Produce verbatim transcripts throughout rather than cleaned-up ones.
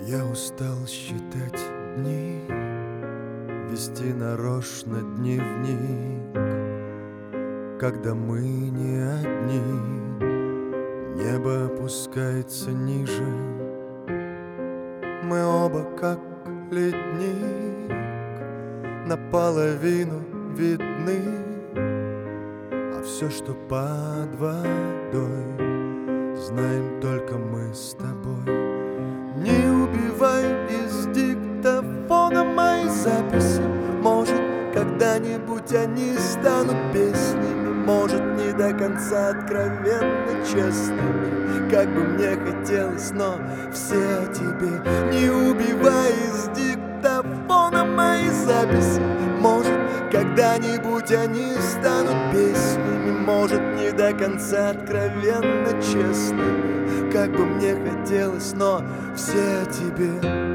Я устал считать дни, вести нарочно дневник, когда мы не одни. Небо опускается ниже, мы оба как ледник, наполовину видны, а все, что под водой, знаем только мы с тобой. Не убивай из диктофона мои записи. Может, когда-нибудь они станут песнями, может, не до конца откровенно честными, как бы мне хотелось, но все о тебе. Не убивай из диктофона мои записи. Может, когда-нибудь они станут песнями, может, не до конца откровенно честными, как бы мне хотелось, но все о тебе.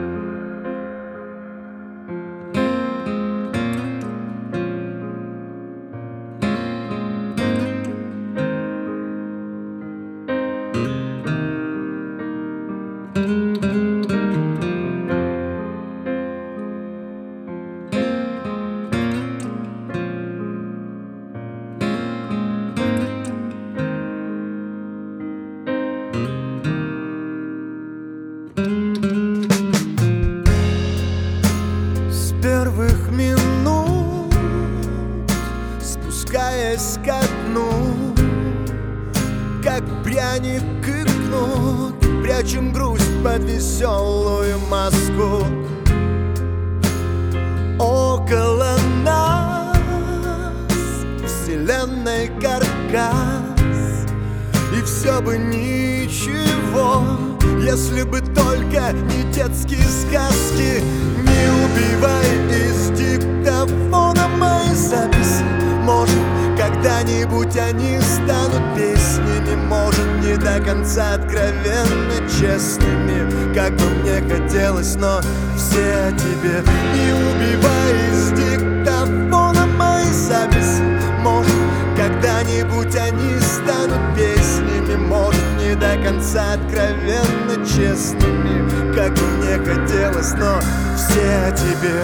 С первых минут, спускаясь ко дну, как пряник и кнут, прячем грусть под веселую маску. Около нас вселенной каркас, и все бы ничего, если бы только не детские сказки. Не убивай из диктофона мои записи. Может, когда-нибудь они станут песнями, может, не до конца откровенно честными, как бы мне хотелось, но все о тебе. Не убивай из диктофона мои записи. Может, когда-нибудь они станут песнями, может, не до конца откровенно честными, как бы мне хотелось, но все о тебе.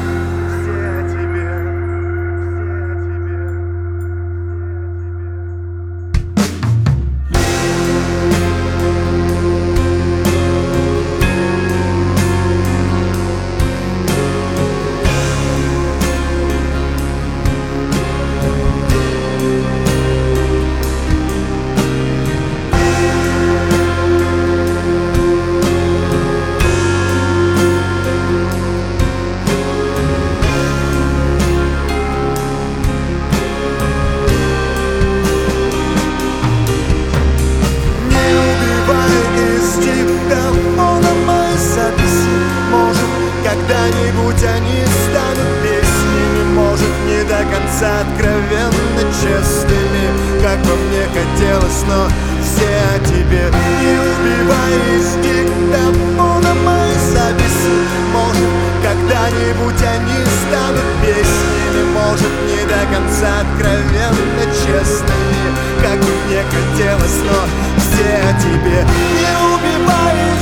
Когда-нибудь они станут песнями, может, не до конца откровенно честными, как бы мне хотелось, но все о тебе. Не убивай из диктофона мои записи. Может, когда-нибудь они станут песнями, может, не до конца откровенно честными, как бы мне хотелось, но все о тебе. Не убивай